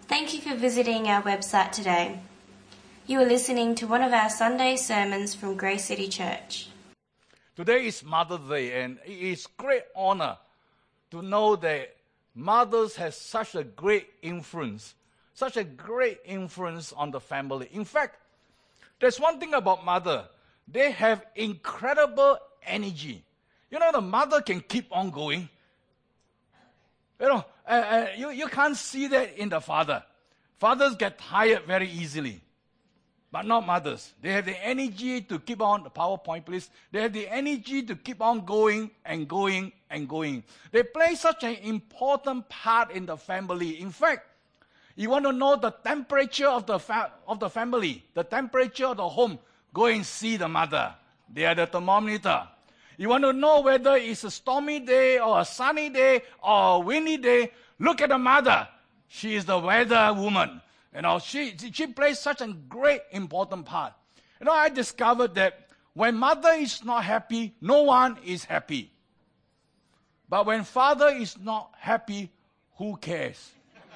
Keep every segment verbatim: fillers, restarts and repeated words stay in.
Thank you for visiting our website today. You are listening to one of our Sunday sermons from Grace City Church. Today is Mother's Day, and it is great honor to know that mothers have such a great influence, such a great influence on the family. In fact, there's one thing about mother. They have incredible energy. You know, the mother can keep on going. You know, uh, uh, you, you can't see that in the father. Fathers get tired very easily, but not mothers. They have the energy to keep on, the PowerPoint please. They have the energy to keep on going and going and going. They play such an important part in the family. In fact, you want to know the temperature of the fa- of the family, the temperature of the home, go and see the mother. They are the thermometer. You want to know whether it's a stormy day or a sunny day or a windy day, look at the mother. She is the weather woman. You know, she, she plays such a great important part. You know, I discovered that when mother is not happy, no one is happy. But when father is not happy, who cares?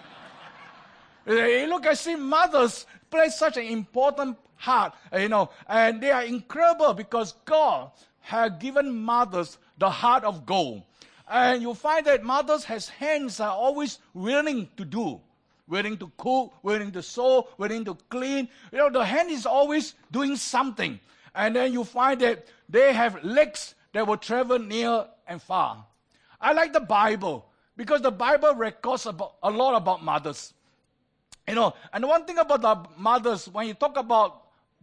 You look, I see mothers play such an important part, you know, and they are incredible because God has given mothers the heart of gold. And you find that mothers has hands are always willing to do, willing to cook, willing to sew, willing to clean. You know, the hand is always doing something. And then you find that they have legs that will travel near and far. I like the Bible because the Bible records about, a lot about mothers. You know, and one thing about the mothers, when you talk about,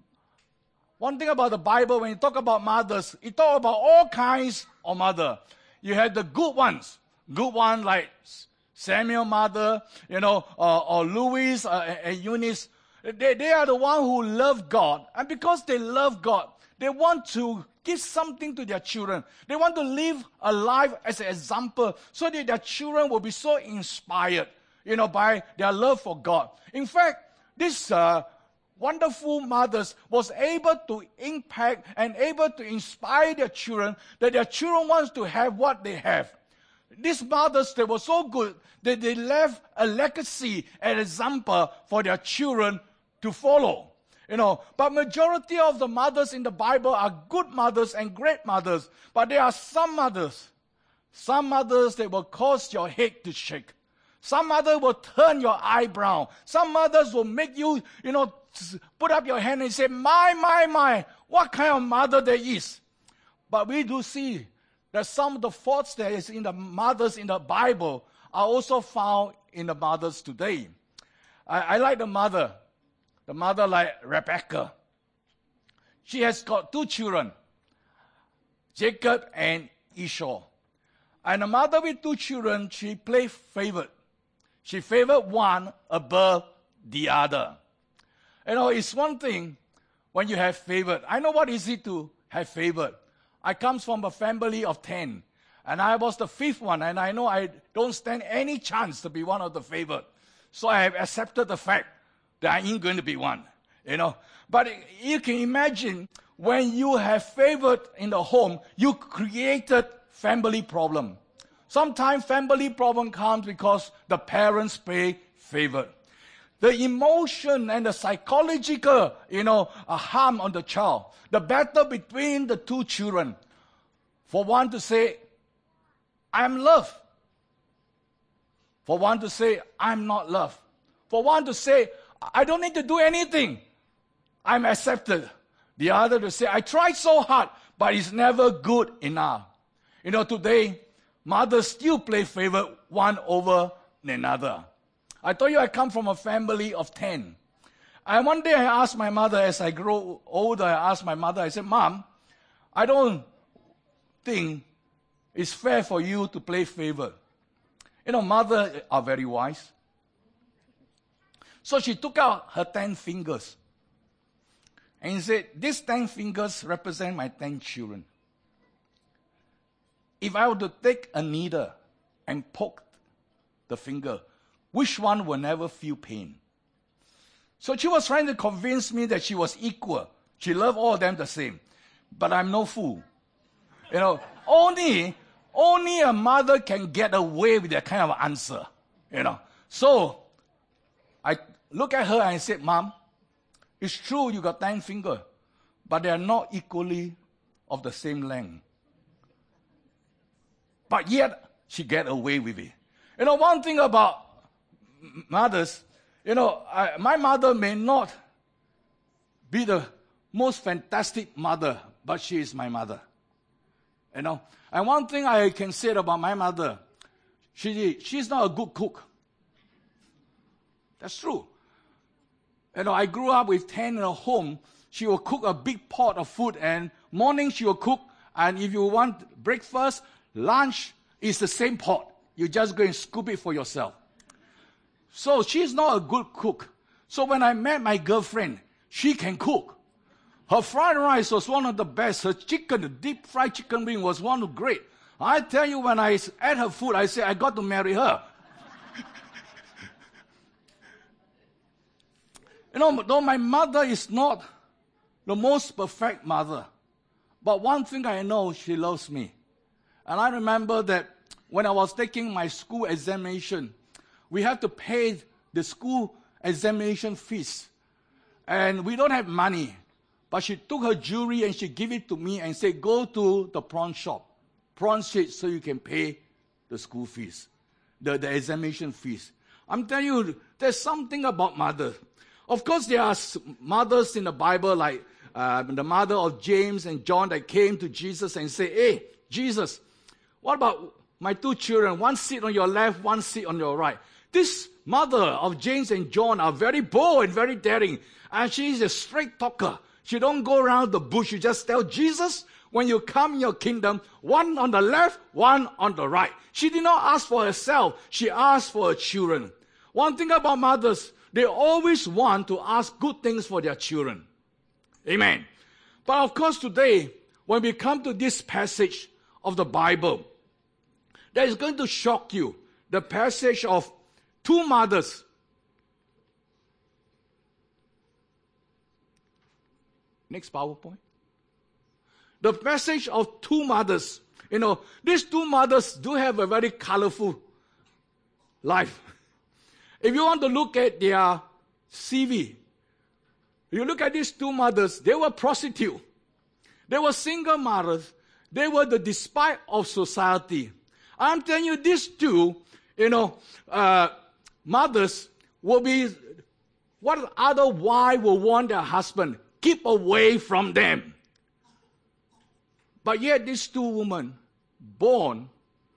one thing about the Bible, when you talk about mothers, you talk about all kinds of mother. You have the good ones, good ones like Samuel mother, you know, or, or Louis uh, and Eunice. They, they are the one who love God. And because they love God, they want to give something to their children. They want to live a life as an example so that their children will be so inspired, you know, by their love for God. In fact, this uh, wonderful mothers was able to impact and able to inspire their children that their children wants to have what they have. These mothers, they were so good that they left a legacy, an example for their children to follow. You know, but majority of the mothers in the Bible are good mothers and great mothers. But there are some mothers, some mothers that will cause your head to shake. Some mothers will turn your eyebrow. Some mothers will make you, you know, put up your hand and say, my, my, my, what kind of mother there is. But we do see that some of the faults that is in the mothers in the Bible are also found in the mothers today. I, I like the mother, the mother like Rebecca. She has got two children, Jacob and Esau. And the mother with two children, she played favorite. She favored one above the other. You know, it's one thing when you have favored. I know what is it to have favored. I come from a family of ten, and I was the fifth one, and I know I don't stand any chance to be one of the favored. So I have accepted the fact that I ain't going to be one, you know. But you can imagine when you have favored in the home, you created family problem. Sometimes family problem comes because the parents play favor. The emotion and the psychological, you know, uh, harm on the child. The battle between the two children. For one to say, I'm loved. For one to say, I'm not loved. For one to say, I don't need to do anything. I'm accepted. The other to say, I tried so hard, but it's never good enough. You know, today, mothers still play favor one over another. I told you I come from a family of ten. And one day I asked my mother, as I grow older, I asked my mother, I said, Mom, I don't think it's fair for you to play favor. You know, mothers are very wise. So she took out her ten fingers and said, these ten fingers represent my ten children. If I were to take a needle and poke the finger, which one will never feel pain? So she was trying to convince me that she was equal. She loved all of them the same. But I'm no fool. You know, only, only a mother can get away with that kind of answer. You know. So I look at her and I said, Mom, it's true you got ten fingers, but they are not equally of the same length. But yet, she get away with it. You know, one thing about mothers, you know, I, my mother may not be the most fantastic mother, but she is my mother. You know, and one thing I can say about my mother, she she's not a good cook. That's true. You know, I grew up with ten in a home. She will cook a big pot of food, and morning she will cook, and if you want breakfast, lunch is the same pot. You just go and scoop it for yourself. So she's not a good cook. So when I met my girlfriend, she can cook. Her fried rice was one of the best. Her chicken, the deep fried chicken wing was one of the great. I tell you, when I ate her food, I said, I got to marry her. You know, though my mother is not the most perfect mother, but one thing I know, she loves me. And I remember that when I was taking my school examination, we have to pay the school examination fees. And we don't have money. But she took her jewelry and she gave it to me and said, go to the prawn shop, prawn shop, so you can pay the school fees, the, the examination fees. I'm telling you, there's something about mothers. Of course, there are mothers in the Bible, like uh, the mother of James and John, that came to Jesus and said, hey, Jesus, what about my two children? One sit on your left, one sit on your right. This mother of James and John are very bold and very daring. And she is a straight talker. She don't go around the bush. You just tell Jesus, when you come in your kingdom, one on the left, one on the right. She did not ask for herself. She asked for her children. One thing about mothers, they always want to ask good things for their children. Amen. But of course today, when we come to this passage of the Bible, that is going to shock you. The passage of two mothers. Next PowerPoint. The passage of two mothers. You know, these two mothers do have a very colorful life. If you want to look at their C V, you look at these two mothers, they were prostitutes. They were single mothers. They were the despite of society. I'm telling you, these two, you know, uh, mothers will be, what other wife will want their husband? Keep away from them. But yet these two women born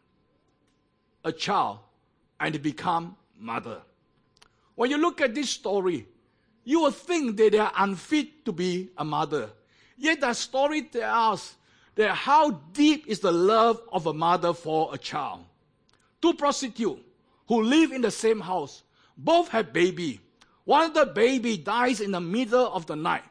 a child and they become mother. When you look at this story, you will think that they are unfit to be a mother. Yet the story tells us that how deep is the love of a mother for a child. Two prostitutes who live in the same house, both have baby. One of the baby dies in the middle of the night.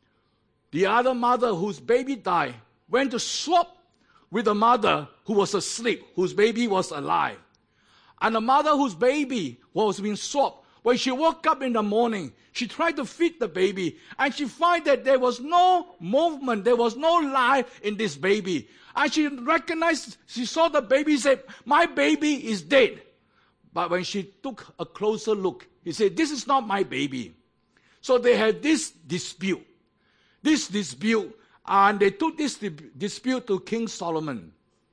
The other mother whose baby died went to swap with the mother who was asleep, whose baby was alive. And the mother whose baby was being swapped, when she woke up in the morning, she tried to feed the baby, and she found that there was no movement, there was no life in this baby. And she recognized, she saw the baby, said, my baby is dead. But when she took a closer look, he said, this is not my baby. So they had this dispute. This dispute, and they took this dispute to King Solomon.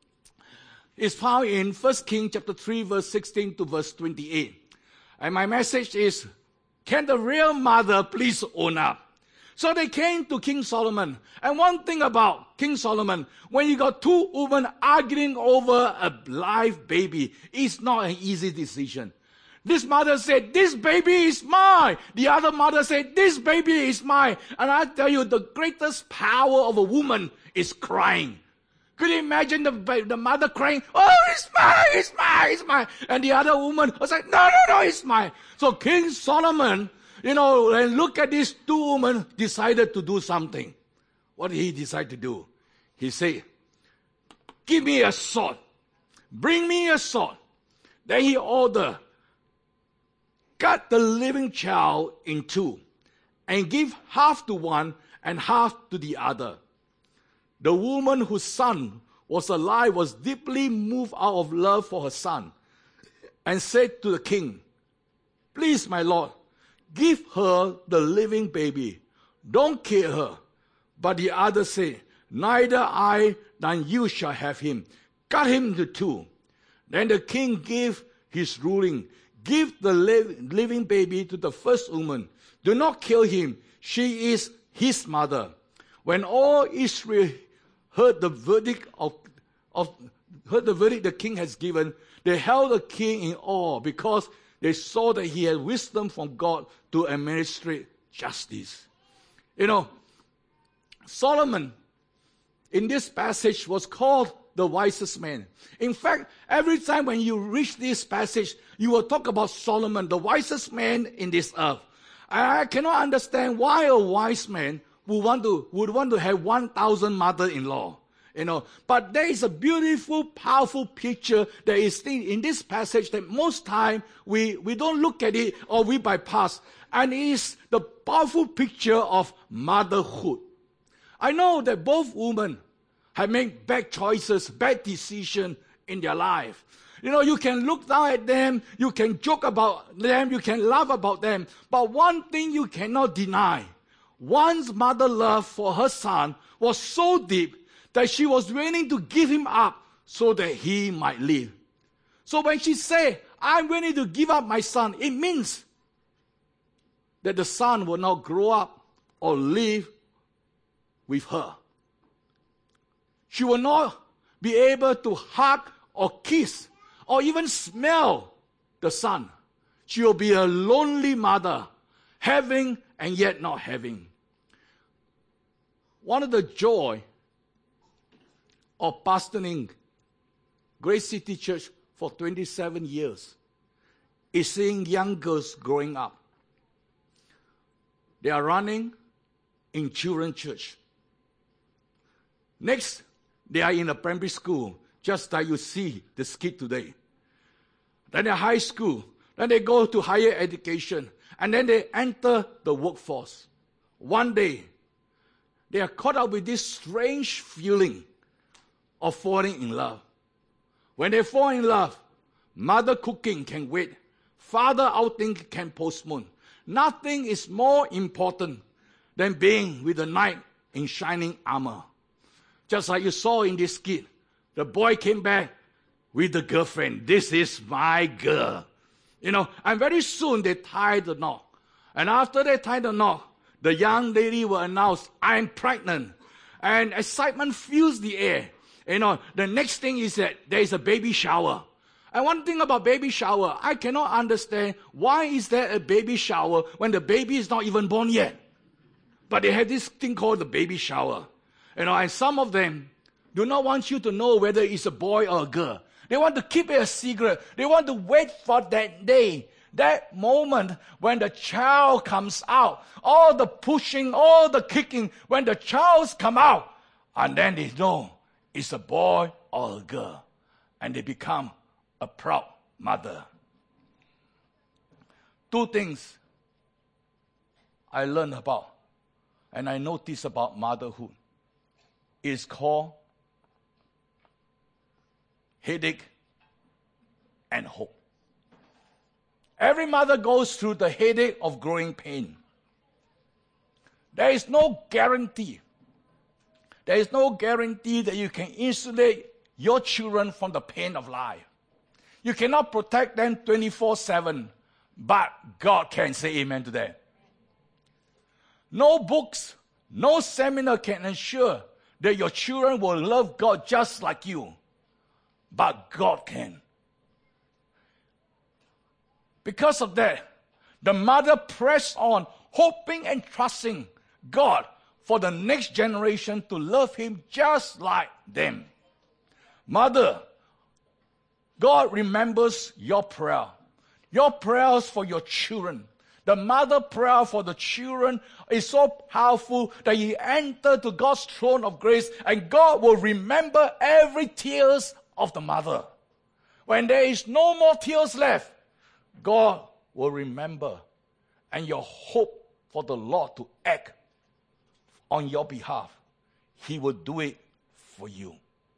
It's found in First Kings chapter three, verse sixteen to verse twenty-eight. And my message is, can the real mother please own up? So they came to King Solomon. And one thing about King Solomon, when you got two women arguing over a live baby, it's not an easy decision. This mother said, this baby is mine. The other mother said, this baby is mine. And I tell you, the greatest power of a woman is crying. Could you imagine the, the mother crying, oh, it's mine, it's mine, it's mine. And the other woman was like, no, no, no, it's mine. So King Solomon, you know, and look at these two women, decided to do something. What did he decide to do? He said, give me a sword. Bring me a sword. Then he ordered, cut the living child in two and give half to one and half to the other. The woman whose son was alive was deeply moved out of love for her son and said to the king, please, my lord, give her the living baby. Don't kill her. But the other said, neither I nor you shall have him. Cut him into two. Then the king gave his ruling. Give the living baby to the first woman. Do not kill him. She is his mother. When all Israel heard the verdict of, of heard the verdict the king has given, they held the king in awe because they saw that he had wisdom from God to administrate justice. You know, Solomon in this passage was called the wisest man. In fact, every time when you reach this passage, you will talk about Solomon, the wisest man in this earth. And I cannot understand why a wise man would want to, would want to have one thousand mother-in-law. You know, but there is a beautiful, powerful picture that is in this passage that most time we, we don't look at it or we bypass. And it is the powerful picture of motherhood. I know that both women have made bad choices, bad decisions in their life. You know, you can look down at them, you can joke about them, you can laugh about them. But one thing you cannot deny, one's mother love for her son was so deep that she was willing to give him up so that he might live. So when she said, I'm willing to give up my son, it means that the son will not grow up or live with her. She will not be able to hug or kiss or even smell the son. She will be a lonely mother, having and yet not having. One of the joy of pastoring Grace City Church for twenty-seven years is seeing young girls growing up. They are running in children's church. Next, they are in a primary school, just like you see the skit today. Then they're high school. Then they go to higher education. And then they enter the workforce. One day, they are caught up with this strange feeling of falling in love. When they fall in love, mother cooking can wait. Father outing can postpone. Nothing is more important than being with the knight in shining armor. Just like you saw in this skit, the boy came back with the girlfriend. This is my girl. You know, and very soon they tie the knot. And after they tie the knot, the young lady will announce, I'm pregnant. And excitement fills the air. You know, the next thing is that there is a baby shower. And one thing about baby shower, I cannot understand why is there a baby shower when the baby is not even born yet. But they have this thing called the baby shower. You know, and some of them do not want you to know whether it's a boy or a girl. They want to keep it a secret. They want to wait for that day, that moment when the child comes out. All the pushing, all the kicking, when the child come out. And then they know it's a boy or a girl. And they become a proud mother. Two things I learned about and I noticed about motherhood is called headache and hope. Every mother goes through the headache of growing pain. There is no guarantee. There is no guarantee that you can insulate your children from the pain of life. You cannot protect them twenty-four seven, but God can. Say amen to that. No books, no seminar can ensure that your children will love God just like you, but God can. Because of that, the mother pressed on, hoping and trusting God for the next generation to love Him just like them. Mother, God remembers your prayer. Your prayers for your children. The mother prayer for the children is so powerful that you enter to God's throne of grace and God will remember every tears of the mother. When there is no more tears left, God will remember and your hope for the Lord to act on your behalf. He will do it for you.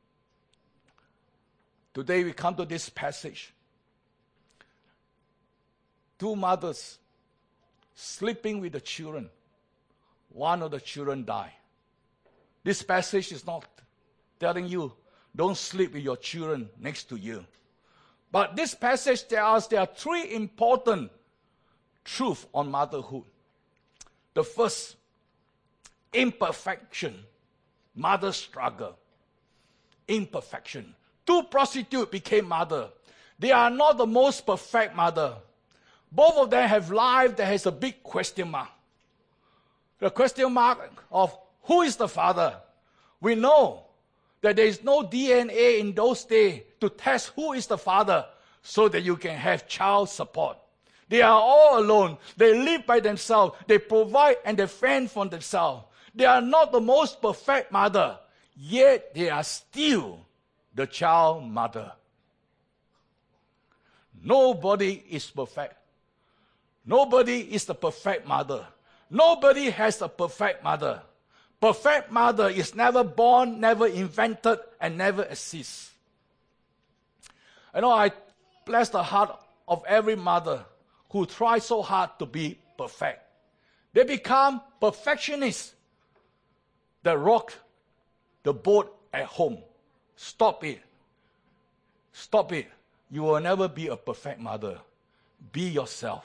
Today we come to this passage. Two mothers sleeping with the children. One of the children died. This passage is not telling you, don't sleep with your children next to you. But this passage tells us there are three important truths on motherhood. The first, imperfection. Mother struggle. Imperfection. Two prostitutes became mother. They are not the most perfect mother. Both of them have life that has a big question mark. The question mark of who is the father. We know that there is no D N A in those days to test who is the father so that you can have child support. They are all alone. They live by themselves. They provide and they fend for themselves. They are not the most perfect mother, yet they are still the child mother. Nobody is perfect. Nobody is the perfect mother. Nobody has a perfect mother. Perfect mother is never born, never invented, and never exists. I know I bless the heart of every mother who tries so hard to be perfect. They become perfectionists that rock the boat at home. Stop it. Stop it. You will never be a perfect mother. Be yourself.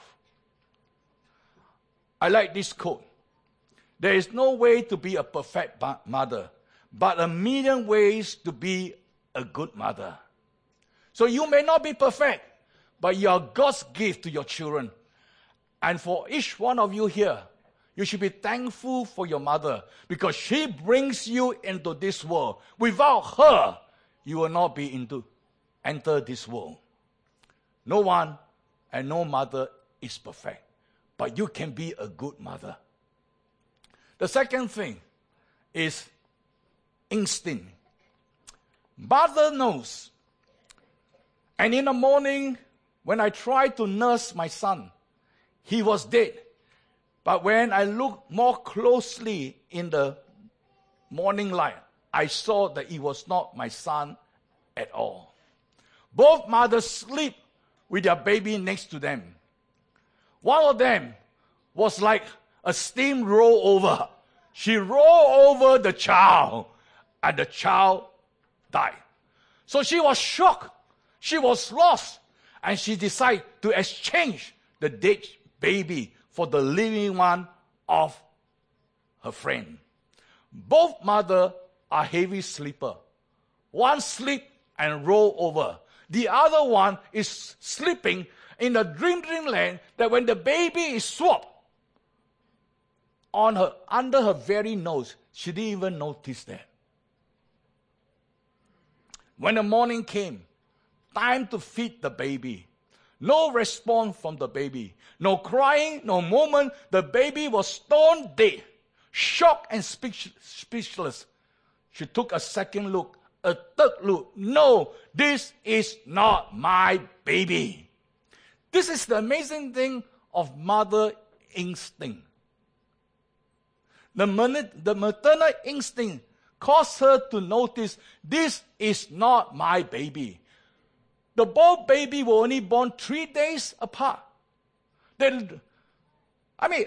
I like this quote. There is no way to be a perfect mother, but a million ways to be a good mother. So you may not be perfect, but you are God's gift to your children. And for each one of you here, you should be thankful for your mother because she brings you into this world. Without her, you will not be into enter this world. No one and no mother is perfect, but you can be a good mother. The second thing is instinct. Mother knows. And in the morning, when I tried to nurse my son, he was dead. But when I looked more closely in the morning light, I saw that he was not my son at all. Both mothers sleep with their baby next to them. One of them was like a steam rollover. She rolled over the child, and the child died. So she was shocked. She was lost. And she decided to exchange the dead baby for the living one of her friend. Both mothers are heavy sleepers. One sleep and roll over. The other one is sleeping in the dream dreamland that when the baby is swapped on her, under her very nose, she didn't even notice that. When the morning came, time to feed the baby. No response from the baby. No crying, no movement. The baby was stone dead, shocked and speech, speechless. She took a second look, a third look. No, this is not my baby. This is the amazing thing of mother instinct. The, the maternal instinct caused her to notice this is not my baby. The both baby were only born three days apart. They, I mean,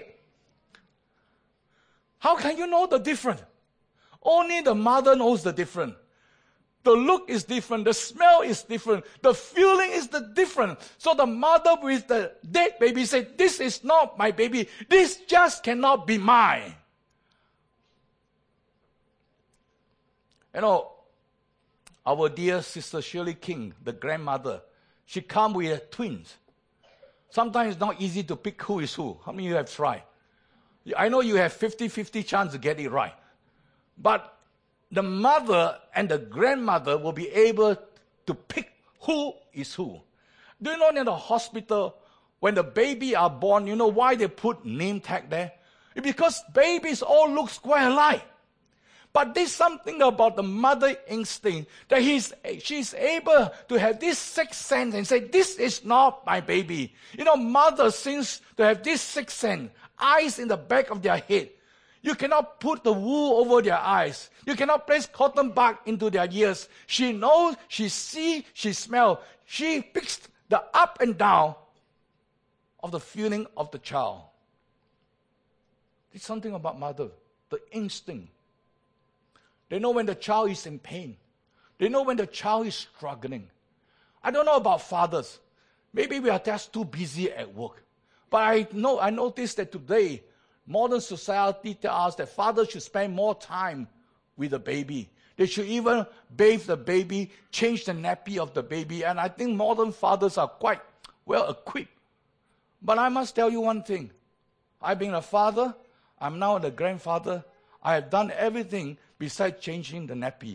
how can you know the difference? Only the mother knows the difference. The look is different. The smell is different. The feeling is the different. So the mother with the dead baby said, this is not my baby. This just cannot be mine. You know, our dear sister Shirley King, the grandmother, she come with twins. Sometimes it's not easy to pick who is who. How many of you have tried? I know you have fifty-fifty chance to get it right. But the mother and the grandmother will be able to pick who is who. Do you know in the hospital, when the baby are born, you know why they put name tag there? It's because babies all look quite alike. But there's something about the mother instinct that he's, she's able to have this sixth sense and say, this is not my baby. You know, mothers seems to have this sixth sense, eyes in the back of their head. You cannot put the wool over their eyes. You cannot place cotton bud into their ears. She knows, she sees, she smells. She picks the up and down of the feeling of the child. It's something about mother, the instinct. They know when the child is in pain. They know when the child is struggling. I don't know about fathers. Maybe we are just too busy at work. But I know I noticed that today, modern society tells us that fathers should spend more time with the baby. They should even bathe the baby, change the nappy of the baby. And I think modern fathers are quite well equipped. But I must tell you one thing. I've been a father. I'm now the grandfather. I have done everything besides changing the nappy.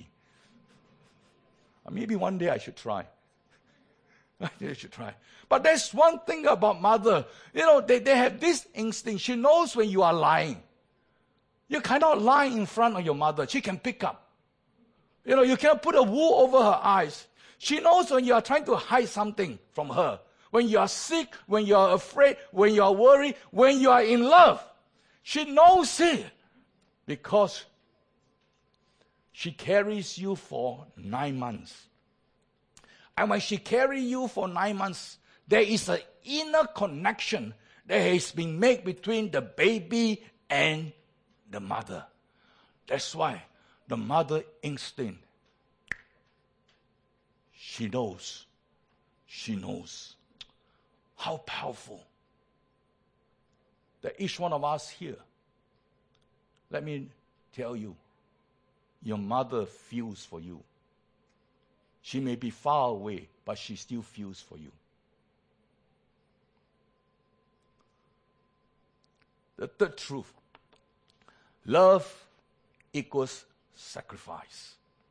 Maybe one day I should try. I should try. But there's one thing about mother. You know, they, they have this instinct. She knows when you are lying. You cannot lie in front of your mother. She can pick up. You know, you cannot put a wool over her eyes. She knows when you are trying to hide something from her. When you are sick, when you are afraid, when you are worried, when you are in love. She knows it because she carries you for nine months. And when she carries you for nine months, there is an inner connection that has been made between the baby and the mother. That's why the mother instinct, she knows, she knows how powerful that each one of us here, let me tell you, your mother feels for you. She may be far away, but she still feels for you. The third truth, love equals sacrifice.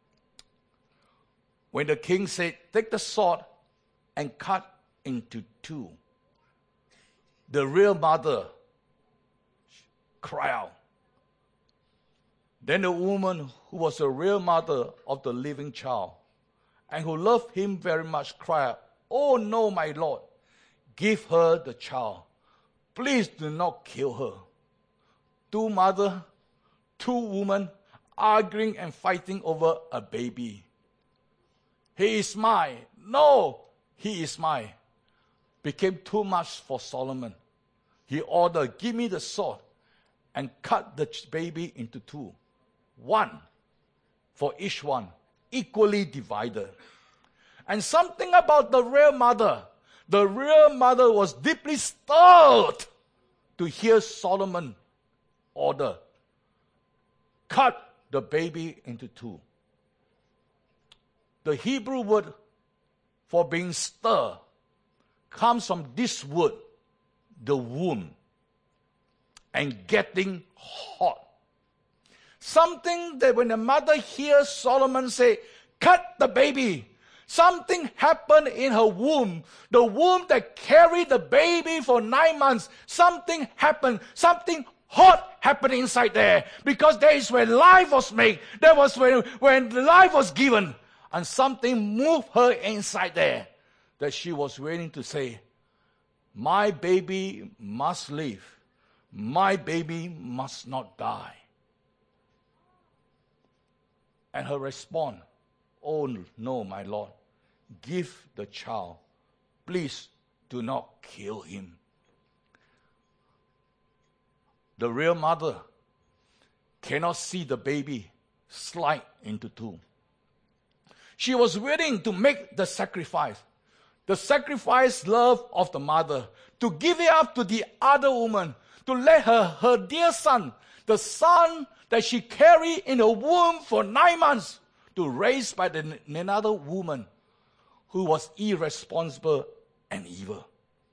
When the king said, take the sword and cut into two, the real mother cried out. Then the woman who was the real mother of the living child and who loved him very much cried out, oh no, my Lord, give her the child. Please do not kill her. Two mothers, two women arguing and fighting over a baby. He is mine. No, he is mine. Became too much for Solomon. He ordered, give me the sword and cut the baby into two. One for each one, equally divided. And something about the real mother. The real mother was deeply stirred to hear Solomon order. Cut the baby into two. The Hebrew word for being stirred comes from this word, the womb, and getting hot. Something that when the mother hears Solomon say, cut the baby, something happened in her womb. The womb that carried the baby for nine months, something happened. Something hot happened inside there. Because there is where life was made. That was when, when the life was given. And something moved her inside there. That she was waiting to say, my baby must live. My baby must not die. And her response, oh no, my Lord, give the child. Please do not kill him. The real mother cannot see the baby slide into two. She was willing to make the sacrifice. The sacrifice love of the mother. To give it up to the other woman. To let her, her dear son, the son that she carried in her womb for nine months, to raise by the, another woman who was irresponsible and evil.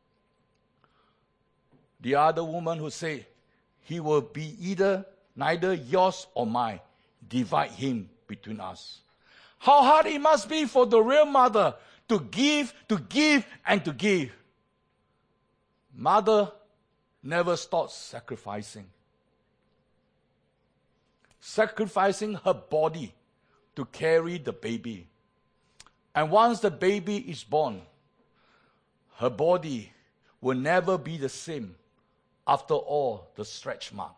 The other woman who said, he will be either neither yours or mine. Divide him between us. How hard it must be for the real mother to give, to give, and to give. Mother never stops sacrificing. Sacrificing her body to carry the baby. And once the baby is born, her body will never be the same after all the stretch mark.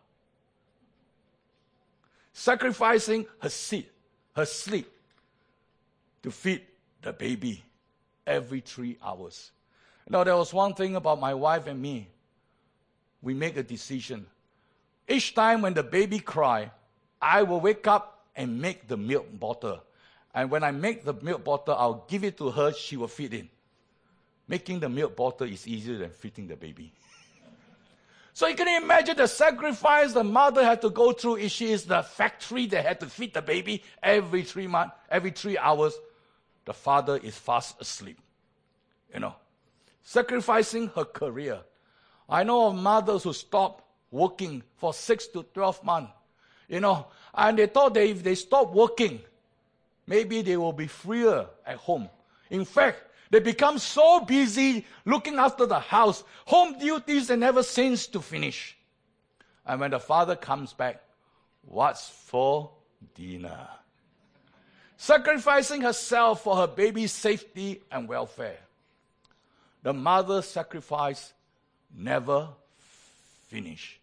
Sacrificing her seat, her sleep, to feed the baby every three hours. Now, there was one thing about my wife and me. We make a decision. Each time when the baby cry, I will wake up and make the milk bottle. And when I make the milk bottle, I'll give it to her, she will feed it. Making the milk bottle is easier than feeding the baby. So you can imagine the sacrifice the mother had to go through if she is the factory that had to feed the baby every three months, every three hours. The father is fast asleep. You know, sacrificing her career. I know of mothers who stopped working for six to twelve months. You know, and they thought that if they stop working, maybe they will be freer at home. In fact, they become so busy looking after the house, home duties they never seems to finish. And when the father comes back, what's for dinner? Sacrificing herself for her baby's safety and welfare. The mother's sacrifice never finished.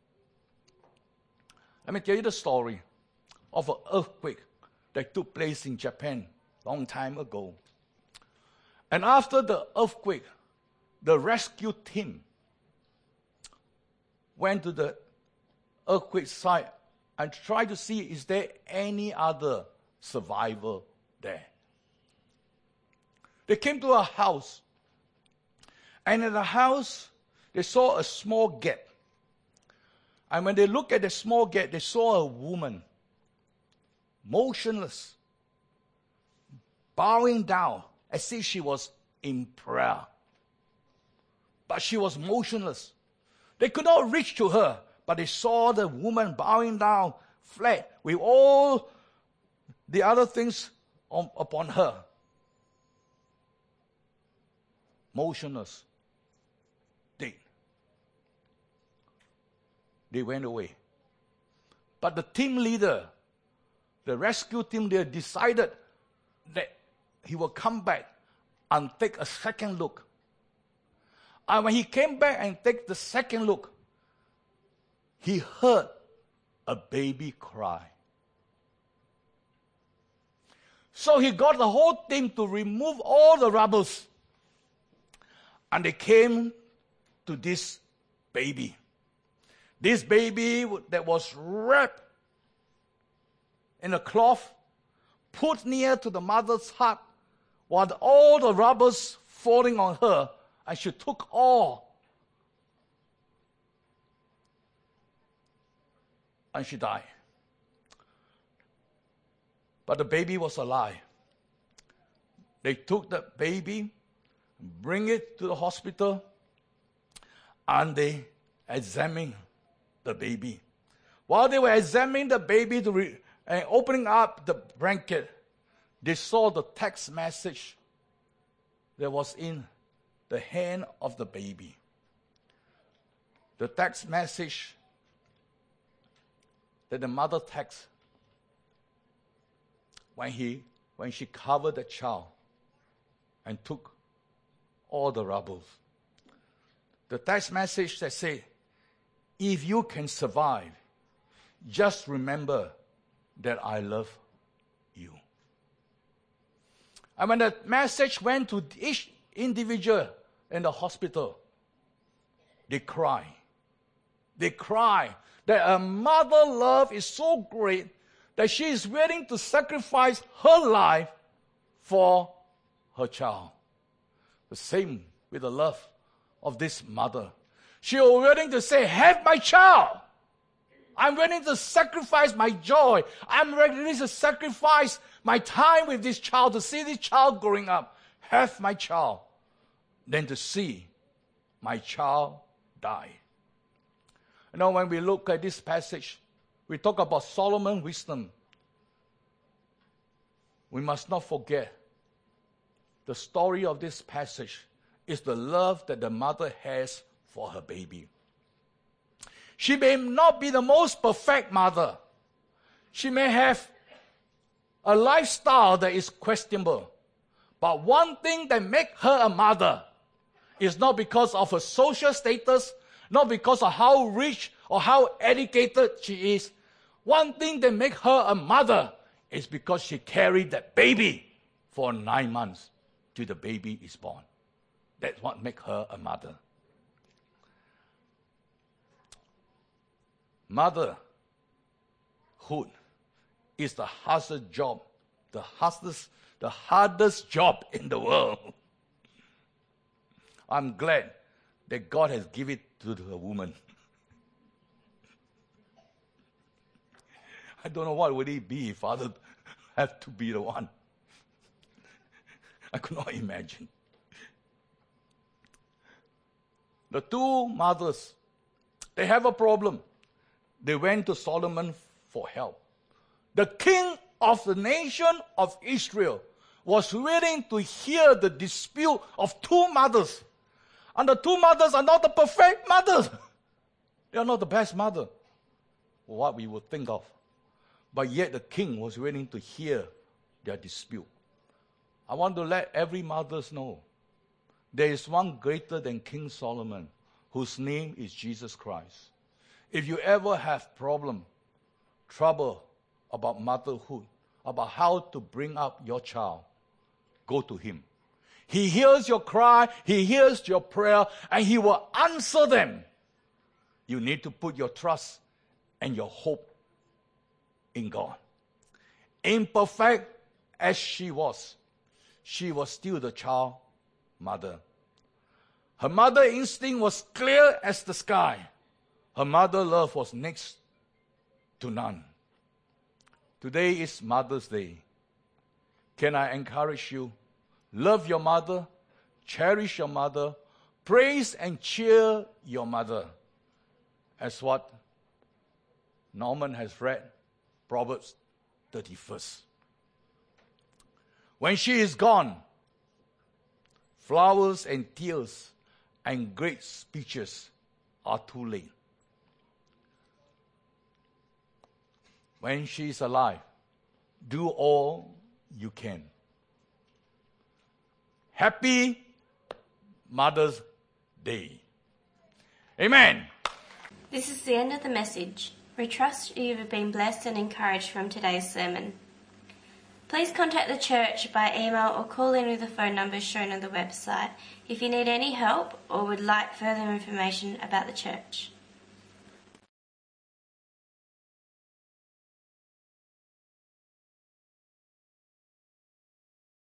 Let me tell you the story of an earthquake that took place in Japan a long time ago. And after the earthquake, the rescue team went to the earthquake site and tried to see is there any other survivor there. They came to a house, and in the house, they saw a small gap. And when they looked at the small gap, they saw a woman, motionless, bowing down as if she was in prayer. But she was motionless. They could not reach to her, but they saw the woman bowing down flat with all the other things on, upon her. Motionless. Dead. They went away. But the team leader, the rescue team, they decided that he will come back and take a second look. And when he came back and take the second look, he heard a baby cry. So he got the whole team to remove all the rubbles. And they came to this baby. This baby that was wrapped in a cloth, put near to the mother's heart, while all the rubbers falling on her, and she took all. And she died. But the baby was alive. They took the baby, bring it to the hospital, and they examined the baby. While they were examining the baby to re- and opening up the blanket, they saw the text message that was in the hand of the baby. The text message that the mother texted when he when she covered the child and took all the rubbles. The text message that said, if you can survive, just remember that I love you. And when the message went to each individual in the hospital, they cry. They cry that a mother's love is so great that she is willing to sacrifice her life for her child. The same with the love of this mother. She was willing to say, have my child. I'm willing to sacrifice my joy. I'm ready to sacrifice my time with this child, to see this child growing up. Have my child. Than to see my child die. You know, when we look at this passage, we talk about Solomon's wisdom. We must not forget the story of this passage is the love that the mother has for her baby. She may not be the most perfect mother. She may have a lifestyle that is questionable. But one thing that makes her a mother is not because of her social status, not because of how rich or how educated she is. One thing that makes her a mother is because she carried that baby for nine months till the baby is born. That's what makes her a mother. Motherhood is the hardest job, the hardest, the hardest job in the world. I'm glad that God has given it to the woman. I don't know what would it be if father have to be the one. I could not imagine. The two mothers, they have a problem. They went to Solomon for help. The king of the nation of Israel was willing to hear the dispute of two mothers. And the two mothers are not the perfect mothers. They are not the best mother, what we would think of. But yet the king was willing to hear their dispute. I want to let every mother know there is one greater than King Solomon, whose name is Jesus Christ. If you ever have problem, trouble about motherhood, about how to bring up your child, go to him. He hears your cry, he hears your prayer, and he will answer them. You need to put your trust and your hope in God. Imperfect as she was, she was still the child mother. Her mother instinct was clear as the sky. Her mother love was next to none. Today is Mother's Day. Can I encourage you? Love your mother, cherish your mother, praise and cheer your mother. As what Norman has read, Proverbs thirty-first. When she is gone, flowers and tears and great speeches are too late. When she is alive, do all you can. Happy Mother's Day. Amen. This is the end of the message. We trust you have been blessed and encouraged from today's sermon. Please contact the church by email or call in with the phone numbers shown on the website if you need any help or would like further information about the church.